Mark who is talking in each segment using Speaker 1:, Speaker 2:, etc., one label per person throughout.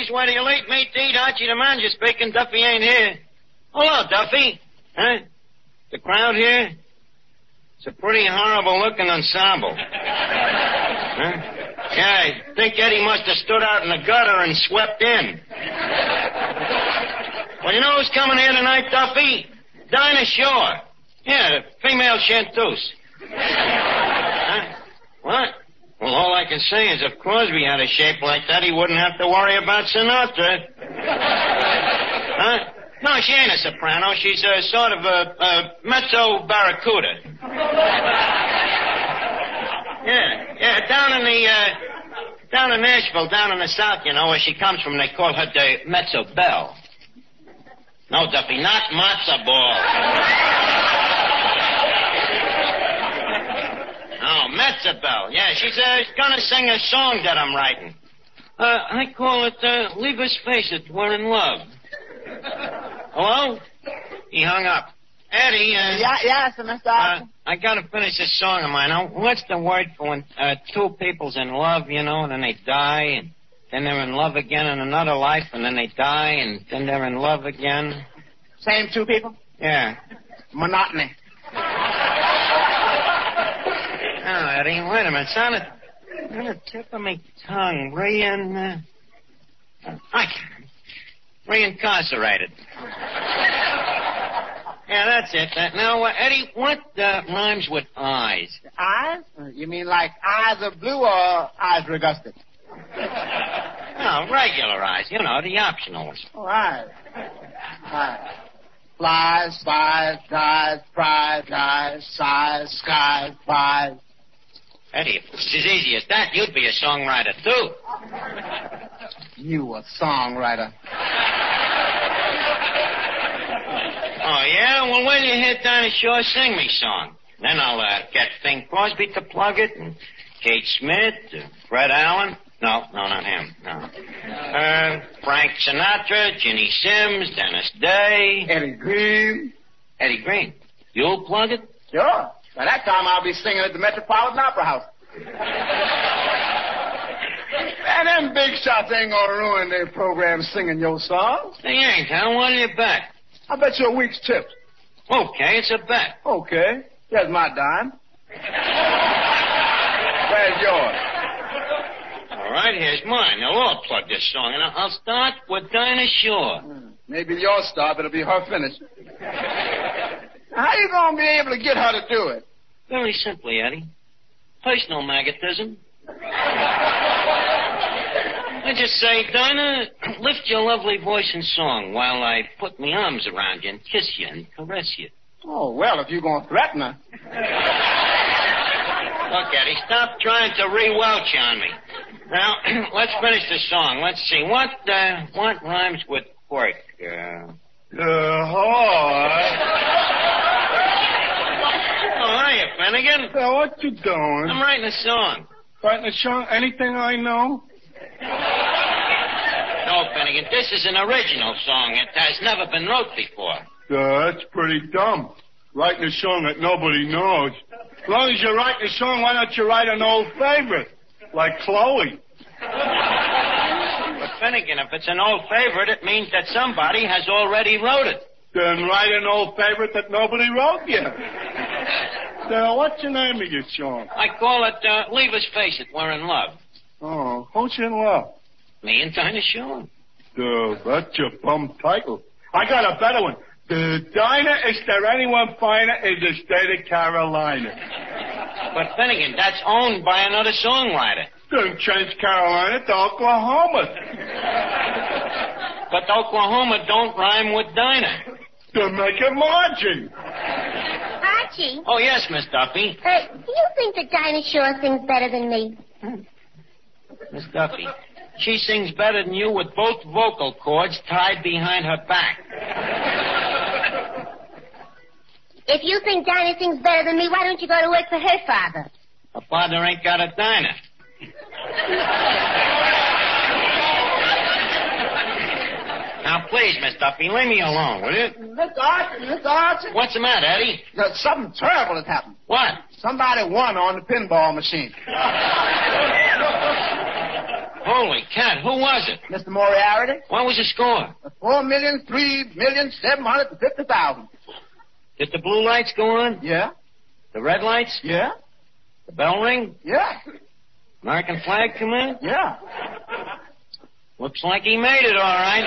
Speaker 1: Archie's why do you late mate to eat? Archie the manager speaking. Duffy ain't here. Hello, Duffy. Huh? The crowd here? It's a pretty horrible-looking ensemble. Huh? Yeah, I think Eddie must have stood out in the gutter and swept in. Well, you know who's coming here tonight, Duffy? Dinah Shore. Yeah, the female chanteuse. Huh? What? Well, all I can say is if Crosby had a shape like that, he wouldn't have to worry about Sinatra. Huh? No, she ain't a soprano. She's a sort of a mezzo barracuda. Yeah, down in Nashville, down in the South, you know, where she comes from, they call her the mezzo belle. No, Duffy, not matzo ball. Oh, mezzo belle. Yeah, she's gonna sing a song that I'm writing. I call it, Leave Us Face It, We're in Love. Hello? He hung up. Eddie,
Speaker 2: Yes, Mr. Archie.
Speaker 1: I gotta finish this song of mine. Now, what's the word for when two people's in love, you know, and then they die, and then they're in love again in another life, and then they die, and then they're in love again?
Speaker 2: Same two people?
Speaker 1: Yeah.
Speaker 2: Monotony.
Speaker 1: Oh, Eddie, wait a minute. It's on the tip of my tongue. Reincarcerated. Yeah, that's it. Now, Eddie, what rhymes with eyes?
Speaker 2: Eyes? You mean like eyes are blue or eyes regusted?
Speaker 1: No, regular eyes. You know, the optional ones.
Speaker 2: Oh, eyes. Eyes. Flies, spies, dies, prize, eyes, size, skies, pies.
Speaker 1: Eddie, if it was as easy as that, you'd be a songwriter, too.
Speaker 2: You a songwriter.
Speaker 1: Oh, yeah? Well, wait till you hear Dinah Shore sing me song. Then I'll get Bing Crosby to plug it, and Kate Smith, Fred Allen. No, not him. No. Frank Sinatra, Ginny Sims, Dennis Day.
Speaker 2: Eddie Green.
Speaker 1: Eddie Green. You'll plug it?
Speaker 2: Sure. By that time, I'll be singing at the Metropolitan Opera House. And them big shots ain't gonna ruin their program singing your songs.
Speaker 1: They ain't, huh? What do you bet?
Speaker 2: I bet you a week's tips.
Speaker 1: Okay, it's a bet.
Speaker 2: Okay. There's my dime. Where's yours?
Speaker 1: All right, here's mine. Now, we'll plug this song, and I'll start with Dinah Shore.
Speaker 2: Maybe your start, but it'll be her finish. How you gonna be able to get her to do it?
Speaker 1: Very simply, Eddie. Personal magnetism. I just say, Dinah, lift your lovely voice in song while I put my arms around you and kiss you and caress you.
Speaker 2: Oh, well, if you're gonna threaten her.
Speaker 1: Look, Eddie, stop trying to re-welch on me. Now, let's finish the song. Let's see. What rhymes with quirk? Oh, hiya, Finnegan.
Speaker 3: What you doing?
Speaker 1: I'm writing a song.
Speaker 3: Writing a song? Anything I know?
Speaker 1: No, Finnegan, this is an original song. It has never been wrote before.
Speaker 3: That's pretty dumb. Writing a song that nobody knows. As long as you're writing a song, why don't you write an old favorite? Like Chloe.
Speaker 1: But, Finnegan, if it's an old favorite, it means that somebody has already wrote it.
Speaker 3: Then write an old favorite that nobody wrote yet. Now, what's the name of your song?
Speaker 1: I call it, Leave Us Face It, We're in Love.
Speaker 3: Oh, who's in love?
Speaker 1: Me and Dinah Shore.
Speaker 3: That's a bum title. I got a better one. Dinah, is there anyone finer in the state of Carolina?
Speaker 1: But, Finnegan, that's owned by another songwriter.
Speaker 3: Then change Carolina to Oklahoma.
Speaker 1: But Oklahoma don't rhyme with Dinah.
Speaker 3: Then make a margin.
Speaker 4: Archie.
Speaker 1: Oh, yes, Miss Duffy.
Speaker 4: Do you think that Dinah Shore sings better than me?
Speaker 1: Miss Duffy, she sings better than you with both vocal cords tied behind her back.
Speaker 4: If you think Dinah sings better than me, why don't you go to work for her father?
Speaker 1: Her father ain't got a Dinah. Now, please, Miss Duffy, leave me alone, will you?
Speaker 2: Mr. Archie.
Speaker 1: What's the matter, Eddie?
Speaker 2: Something terrible has happened.
Speaker 1: What?
Speaker 2: Somebody won on the pinball machine.
Speaker 1: Holy cat, who was it?
Speaker 2: Mr. Moriarty.
Speaker 1: What was the score?
Speaker 2: 4,003,750,000.
Speaker 1: Did the blue lights go on?
Speaker 2: Yeah?
Speaker 1: The red lights?
Speaker 2: Yeah?
Speaker 1: The bell ring?
Speaker 2: Yeah?
Speaker 1: American flag come in?
Speaker 2: Yeah.
Speaker 1: Looks like he made it, all right.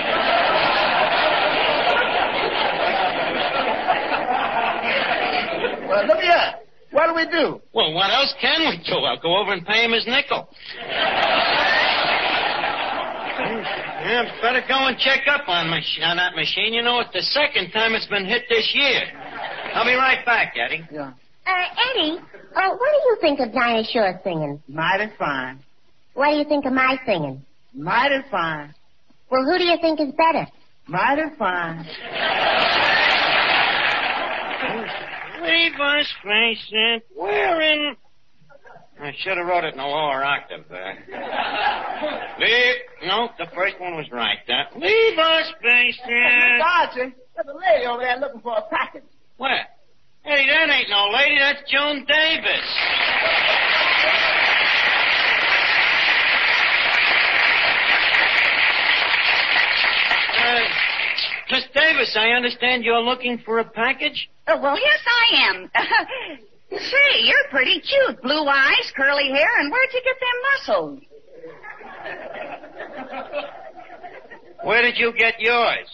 Speaker 2: Well, look here. What do we do?
Speaker 1: Well, what else can we do? I'll go over and pay him his nickel. Yeah, better go and check up on that machine. You know, it's the second time it's been hit this year. I'll be right back, Eddie.
Speaker 2: Yeah.
Speaker 4: Eddie, what do you think of Dinah Shore singing?
Speaker 2: Mighty fine.
Speaker 4: What do you think of my singing?
Speaker 2: Mighty fine.
Speaker 4: Well, who do you think is better?
Speaker 2: Mighty fine.
Speaker 1: Leave us face it. We're in... I should have wrote it in a lower octave there. No, the first one was right. Leave us face it.
Speaker 2: Archie, there's a lady over there looking for a package.
Speaker 1: Where? Eddie, that ain't no lady. That's Joan Davis. Miss Davis, I understand you're looking for a package?
Speaker 5: Oh, well, yes, I am. Say, you're pretty cute. Blue eyes, curly hair, and where'd you get them muscles?
Speaker 1: Where did you get yours?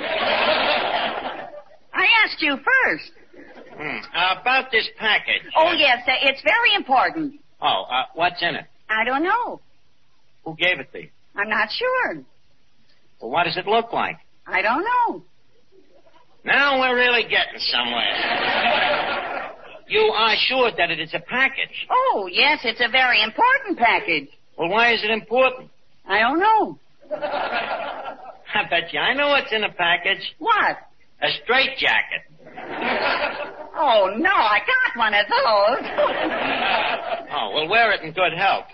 Speaker 5: I asked you first.
Speaker 1: About this package.
Speaker 5: Oh, yes, it's very important.
Speaker 1: Oh, what's in it?
Speaker 5: I don't know.
Speaker 1: Who gave it to you?
Speaker 5: I'm not sure.
Speaker 1: Well, what does it look like?
Speaker 5: I don't know.
Speaker 1: Now we're really getting somewhere. You are sure that it is a package?
Speaker 5: Oh, yes, it's a very important package.
Speaker 1: Well, why is it important?
Speaker 5: I don't know.
Speaker 1: I bet you I know what's in the package.
Speaker 5: What?
Speaker 1: A straitjacket.
Speaker 5: Oh, no, I got one of those.
Speaker 1: Oh, well, wear it in good health.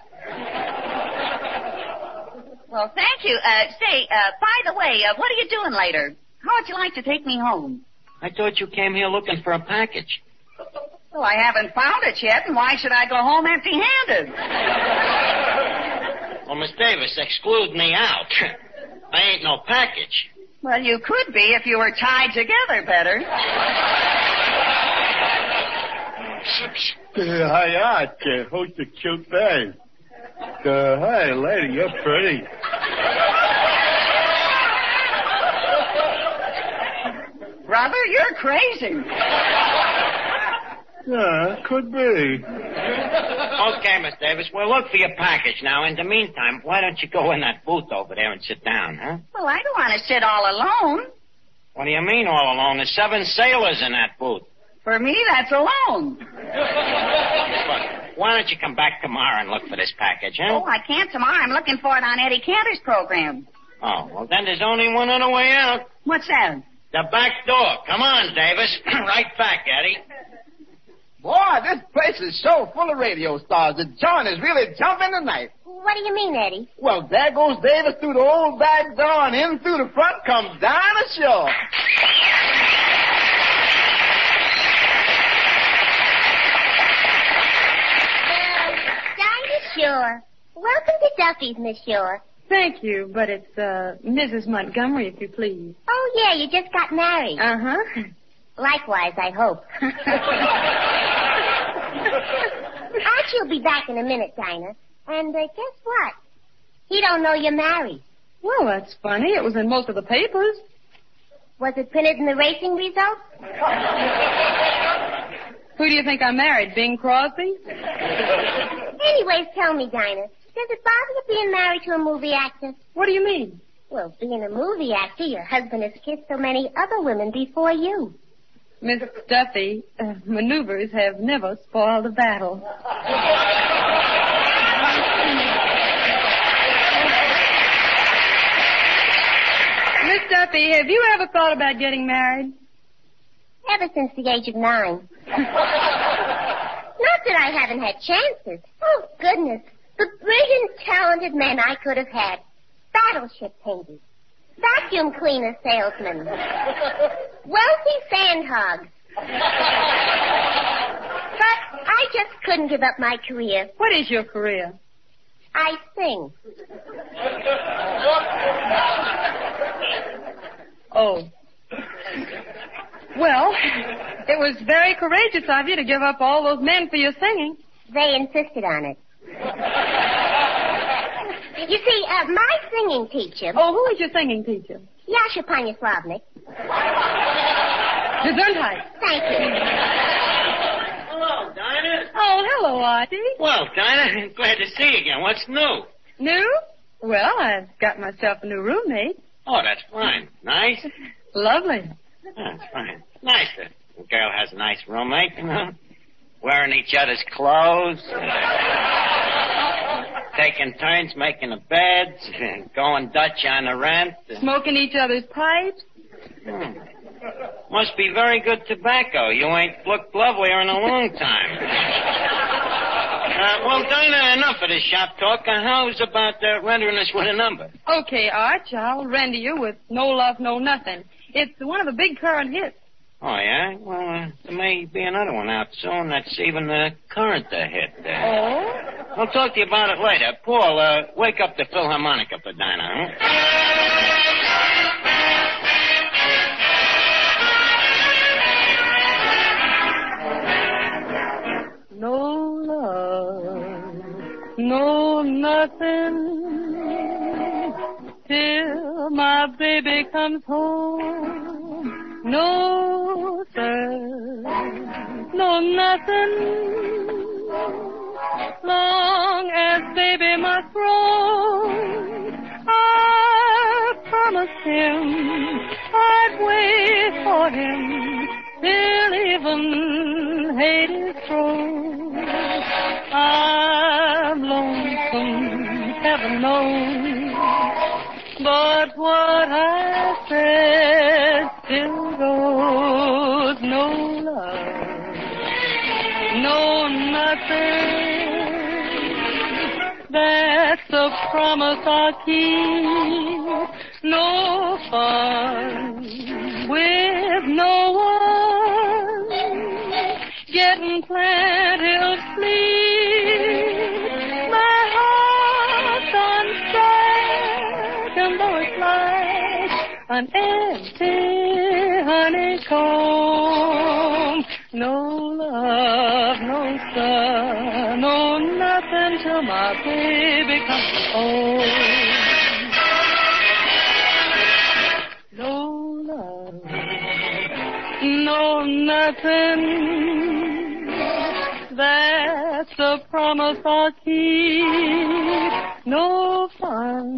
Speaker 5: Well, thank you. Say, by the way, what are you doing later? How would you like to take me home?
Speaker 1: I thought you came here looking for a package.
Speaker 5: Well, I haven't found it yet, and why should I go home empty-handed?
Speaker 1: Well, Miss Davis, exclude me out. I ain't no package.
Speaker 5: Well, you could be if you were tied together better.
Speaker 3: Hi, Archie. Who's the cute babe? Hey, lady, you're pretty.
Speaker 5: Brother, you're crazy.
Speaker 3: Yeah, could be.
Speaker 1: Okay, Miss Davis, we'll look for your package now. In the meantime, why don't you go in that booth over there and sit down, huh?
Speaker 5: Well, I don't want to sit all alone.
Speaker 1: What do you mean all alone? There's 7 sailors in that booth.
Speaker 5: For me, that's alone.
Speaker 1: Look, why don't you come back tomorrow and look for this package, huh?
Speaker 5: Oh, I can't tomorrow. I'm looking for it on Eddie Cantor's program.
Speaker 1: Oh, well, then there's only one other way out.
Speaker 5: What's that?
Speaker 1: The back door. Come on, Davis. Right back, Eddie.
Speaker 2: Boy, this place is so full of radio stars. The joint is really jumping tonight.
Speaker 4: What do you mean, Eddie?
Speaker 2: Well, there goes Davis through the old back door, and in through the front comes Dinah Shore.
Speaker 4: Dinah Shore. Welcome to Duffy's, Miss Shore.
Speaker 6: Thank you, but it's Mrs. Montgomery, if you please.
Speaker 4: Oh, yeah, you just got married.
Speaker 6: Uh-huh.
Speaker 4: Likewise, I hope. Archie will be back in a minute, Dinah. And guess what? He don't know you're married.
Speaker 6: Well, that's funny. It was in most of the papers.
Speaker 4: Was it printed in the racing results?
Speaker 6: Who do you think I married, Bing Crosby?
Speaker 4: Anyways, tell me, Dinah, does it bother you being married to a movie actor?
Speaker 6: What do you mean?
Speaker 4: Well, being a movie actor, your husband has kissed so many other women before you.
Speaker 6: Miss Duffy, maneuvers have never spoiled a battle. Miss Duffy, have you ever thought about getting married?
Speaker 4: Ever since the age of 9. Not that I haven't had chances. Oh, goodness. The brilliant, talented men I could have had. Battleship painters. Vacuum cleaner salesmen. Wealthy sandhogs. But I just couldn't give up my career.
Speaker 6: What is your career?
Speaker 4: I sing.
Speaker 6: Oh. Well, it was very courageous of you to give up all those men for your singing.
Speaker 4: They insisted on it. You see, my singing teacher...
Speaker 6: Oh, who is your singing teacher?
Speaker 4: Yasha Panyaslavnik.
Speaker 6: Gesundheit.
Speaker 4: Thank you.
Speaker 1: Hello, Dinah.
Speaker 6: Oh, hello, Archie.
Speaker 1: Well, Dinah, glad to see you again. What's new?
Speaker 6: New? Well, I've got myself a new roommate.
Speaker 1: Oh, that's fine. Nice?
Speaker 6: Lovely.
Speaker 1: That's fine. Nice that a girl has a nice roommate, you know. Wearing each other's clothes. Taking turns making the beds. Going Dutch on the rent.
Speaker 6: Smoking each other's pipes.
Speaker 1: Must be very good tobacco. You ain't looked lovelier in a long time. Well, Dinah, enough of this shop talk. How's about rendering us with a number?
Speaker 6: Okay, Arch, I'll render you with No Love, No Nothing. It's one of the big current hits.
Speaker 1: Oh, yeah? Well, there may be another one out soon that's even current hit.
Speaker 6: Oh?
Speaker 1: I'll talk to you about it later. Paul, wake up the Philharmonica for Dinah, huh?
Speaker 6: No love, no nothing, till my baby comes home. No, sir, no nothing, long as baby must roam. I promised him I'd wait for him till even Hades throws. I'm lonesome, heaven knows, but what I said still goes. No love, no nothing, that's a promise I'll keep. No fun with no one, getting plenty of sleep. My heart's on strike, and though it's like an empty honeycomb. No love, no sun, no nothing till my baby comes home. No love, no nothing, that's a promise I'll keep. No fun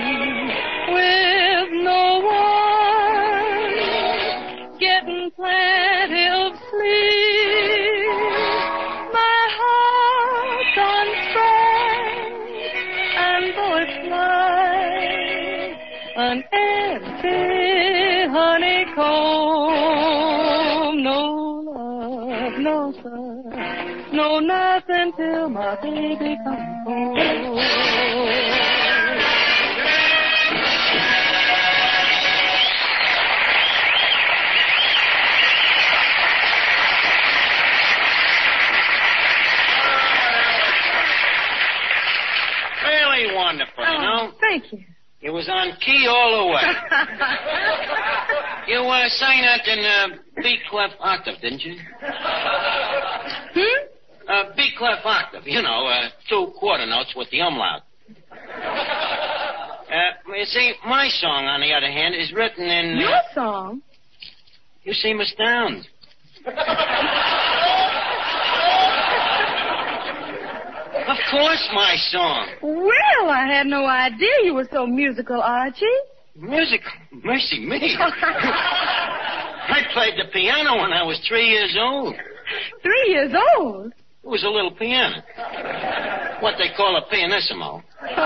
Speaker 6: with no one, getting plenty of sleep. My heart's on strike, and though it's like an empty honeycomb. No love, no sun, no nothing till my baby comes home.
Speaker 1: Really wonderful, you know?
Speaker 6: Thank you.
Speaker 1: It was on key all the way. You sang that in B clef octave, didn't you? B clef octave. You know, 2 quarter notes with the umlaut. You see, my song, on the other hand, is written in...
Speaker 6: Your song?
Speaker 1: You seem astounded. Of course, my song.
Speaker 6: Well, I had no idea you were so musical, Archie.
Speaker 1: Music? Mercy me. I played the piano when I was 3 years old.
Speaker 6: 3 years old?
Speaker 1: It was a little piano. What they call a pianissimo.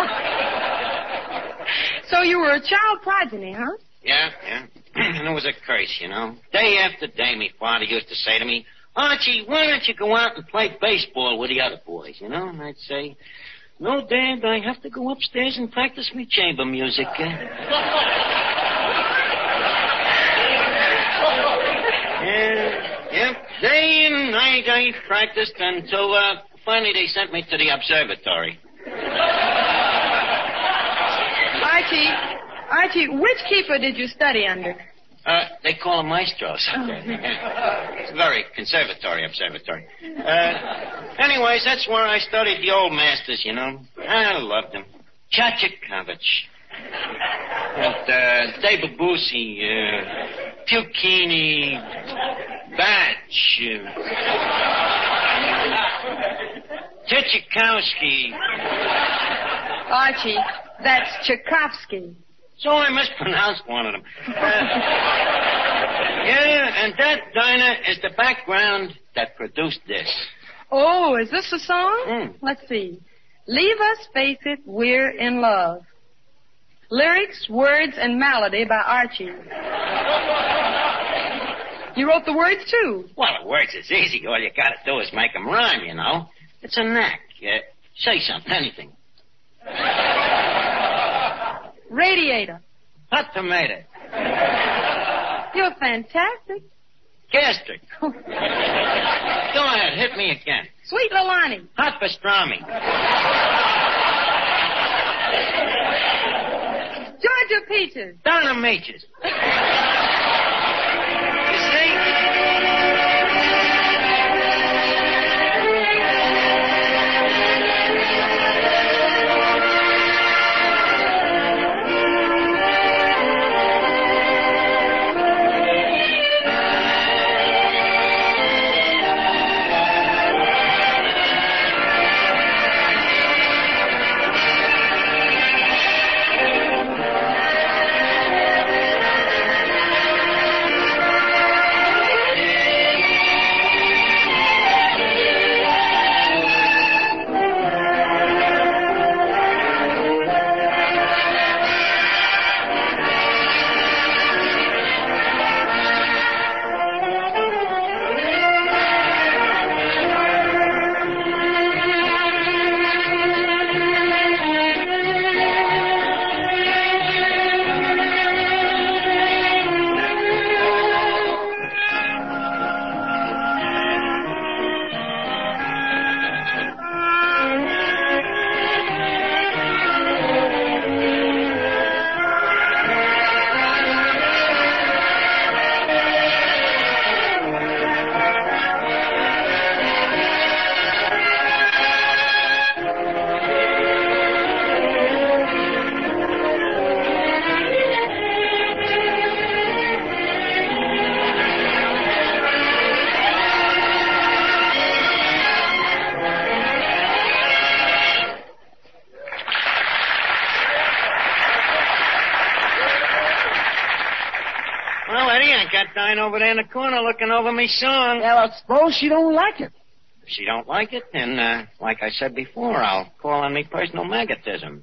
Speaker 6: So you were a child progeny, huh?
Speaker 1: Yeah. And it was a curse, you know. Day after day, my father used to say to me, Archie, why don't you go out and play baseball with the other boys, you know? And I'd say, no, Dad, I have to go upstairs and practice my chamber music. Yep. Day and night I practiced until finally they sent me to the observatory.
Speaker 6: Archie, which keeper did you study under?
Speaker 1: They call them maestros up there. It's a very conservatory observatory. Anyways, that's where I studied the old masters, you know. I loved them. Chachakovich. And Debussy, Puccini, Bach, Tchaikovsky.
Speaker 6: Archie, that's Tchaikovsky.
Speaker 1: So I mispronounced one of them. Yeah, and that, Dinah, is the background that produced this.
Speaker 6: Oh, is this a song? Let's see. Leave us face it, we're in love. Lyrics, words, and melody by Archie. You wrote the words, too?
Speaker 1: Well, the words is easy. All you gotta do is make them rhyme, you know. It's a knack. Say something, anything.
Speaker 6: Radiator.
Speaker 1: Hot tomato.
Speaker 6: You're fantastic.
Speaker 1: Gastric. Go ahead, hit me again.
Speaker 6: Sweet Lilani.
Speaker 1: Hot pastrami.
Speaker 6: Georgia Peaches.
Speaker 1: Donna Meaches. You see? Got Dinah over there in the corner looking over me song.
Speaker 2: Well, I suppose she don't like it.
Speaker 1: If she don't like it, then, like I said before, I'll call on me personal magnetism.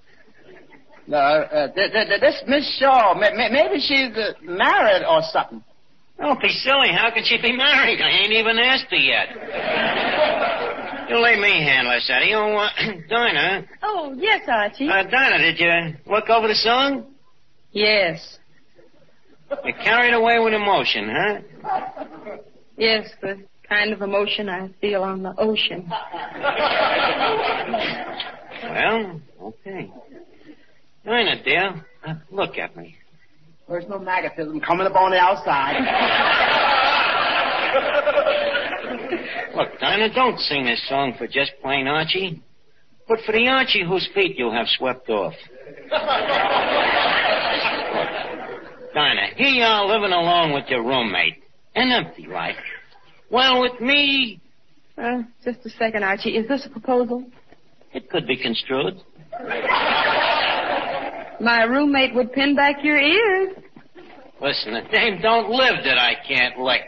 Speaker 2: This Miss Shaw, maybe she's married or something.
Speaker 1: Don't be silly. How can she be married? I ain't even asked her yet. You let me handle this, Eddie. Oh, Dinah.
Speaker 6: Oh, yes, Archie.
Speaker 1: Dinah, did you look over the song?
Speaker 6: Yes.
Speaker 1: You're carried away with emotion, huh?
Speaker 6: Yes, the kind of emotion I feel on the ocean.
Speaker 1: Well, okay. Dinah, dear, look at me.
Speaker 2: There's no magnetism coming up on the outside.
Speaker 1: Look, Dinah, don't sing this song for just plain Archie, but for the Archie whose feet you have swept off. Dinah, here you are living alone with your roommate. And empty, right? Well, with me...
Speaker 6: Just a second, Archie. Is this a proposal?
Speaker 1: It could be construed.
Speaker 6: My roommate would pin back your ears.
Speaker 1: Listen, the dame don't live that I can't lick.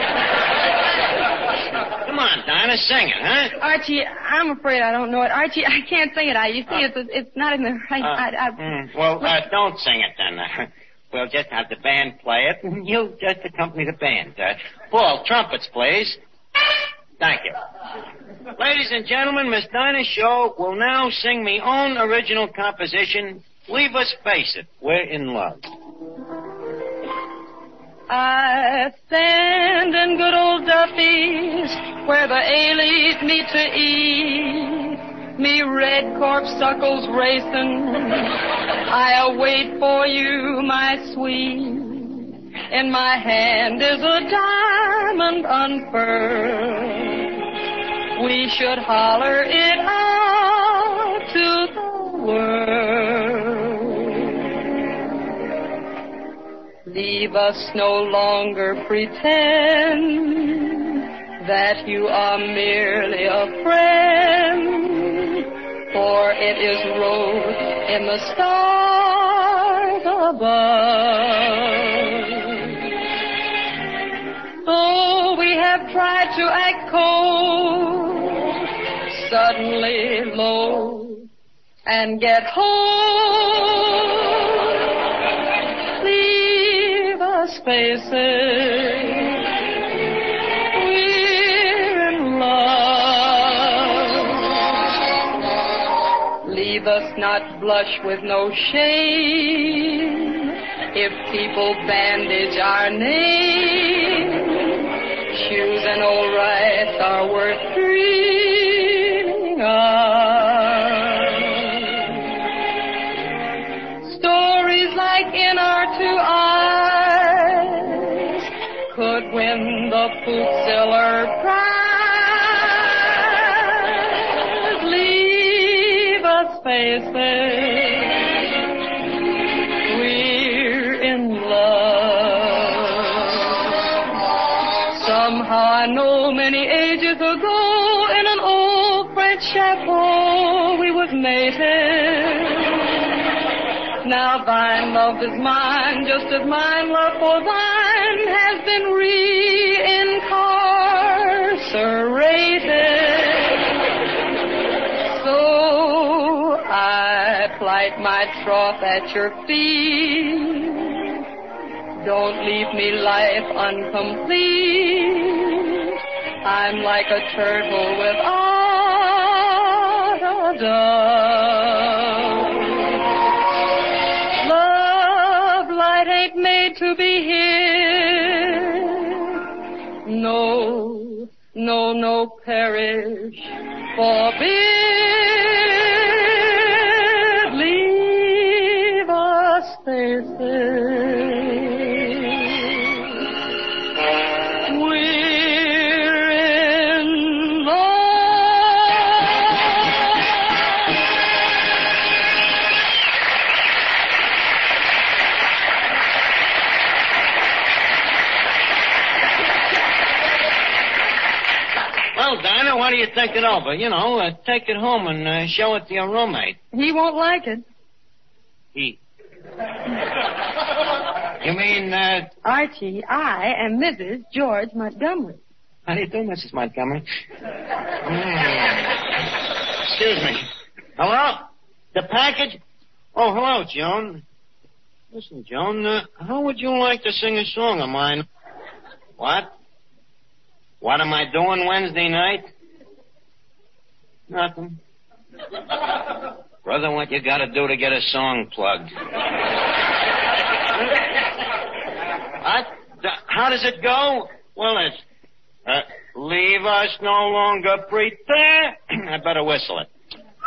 Speaker 1: Come on, Dinah, sing it, huh?
Speaker 6: Archie, I'm afraid I don't know it. Archie, I can't sing it. You see, it's not in the right...
Speaker 1: Well, don't sing it then. We'll just have the band play it, and you just accompany the band. Paul, trumpets, please. Thank you. Ladies and gentlemen, Miss Dinah Shaw will now sing me own original composition, Leave Us Face It, We're in Love.
Speaker 6: I stand in good old Duffy's where the A-Leaves meet to eat. me red corpuscles racing. I'll wait for you, my sweet. In my hand is a diamond unfurled. We should holler it out to the world. Leave us no longer pretend that you are merely a friend, for it is wrote in the stars above. Oh, we have tried to act cold, suddenly low, and get hold. Leave us faces. We're in love. Leave us not blush with no shame if people bandage our name. Shoes and old rights are worth dreaming of. Stories like In Our Two Eyes could win the Pulitzer Prize. Leave us faces. We're in love. Somehow I know many ages ago in an old French chapeau we was mated. Now thine love is mine, just as mine love for thine has been reincarcerated. So I plight my troth at your feet. Don't leave me life incomplete. I'm like a turtle without a dove. Love light ain't made to be hid. No, no, no, perish, forbid. Leave us faces.
Speaker 1: Well, Dinah, what do you think it over? You know, take it home and show it to your roommate.
Speaker 6: He won't like it.
Speaker 1: He? You mean,
Speaker 6: Archie, I am Mrs. George Montgomery.
Speaker 1: How do you do, Mrs. Montgomery? Excuse me. Hello? The package? Oh, hello, Joan. Listen, Joan, how would you like to sing a song of mine? What? What am I doing Wednesday night? Nothing. Brother, what you gotta do to get a song plugged? What? How does it go? Well, it's, leave us no longer pretend. I better whistle it.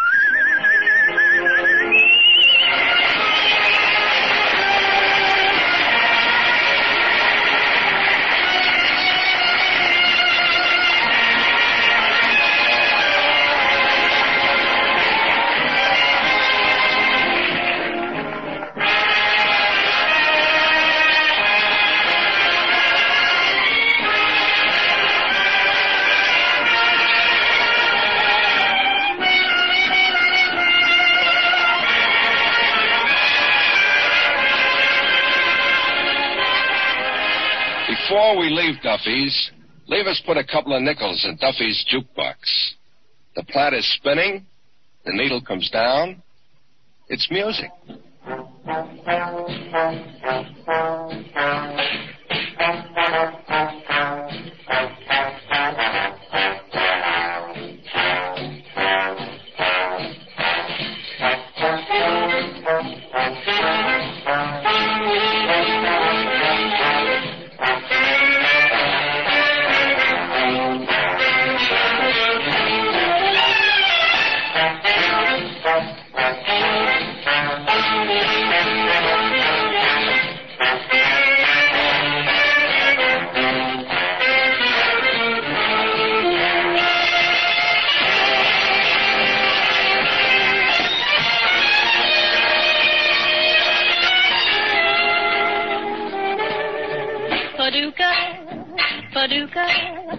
Speaker 7: Before we leave Duffy's, leave us put a couple of nickels in Duffy's jukebox. The plat is spinning, the needle comes down. It's music.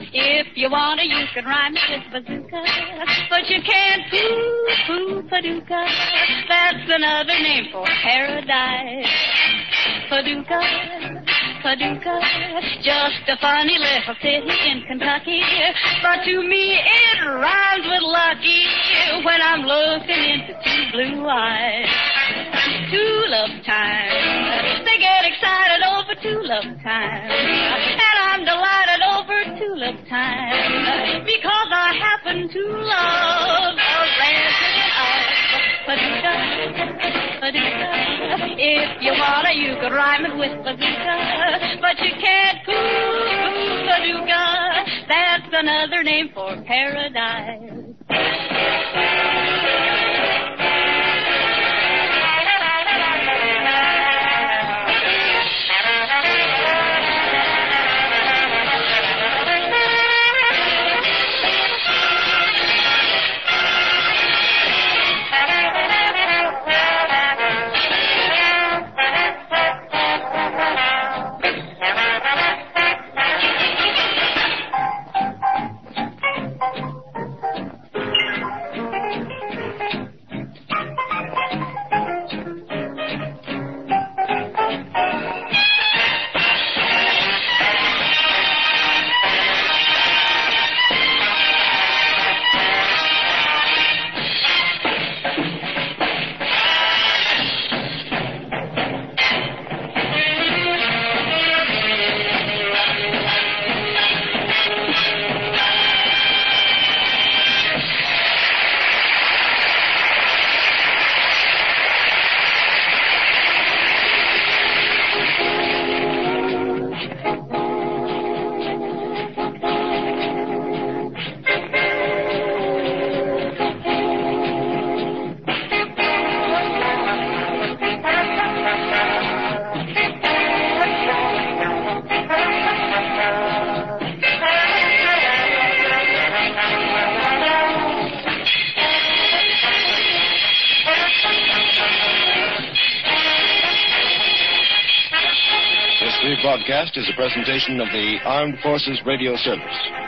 Speaker 6: If you wanna, you can rhyme it with bazooka, but you can't poo-poo Paducah. That's another name for paradise. Paducah, Paducah, just a funny little city in Kentucky, but to me it rhymes with lucky when I'm looking into two blue eyes. Tulip time, they get excited over tulip time, and I'm delighted over tulip time, because I happen to love a resident of Paducah, Paducah. If you wanna, you could rhyme it with bazooka, but you can't poo Paducah. That's another name for paradise.
Speaker 8: This rebroadcast is a presentation of the Armed Forces Radio Service.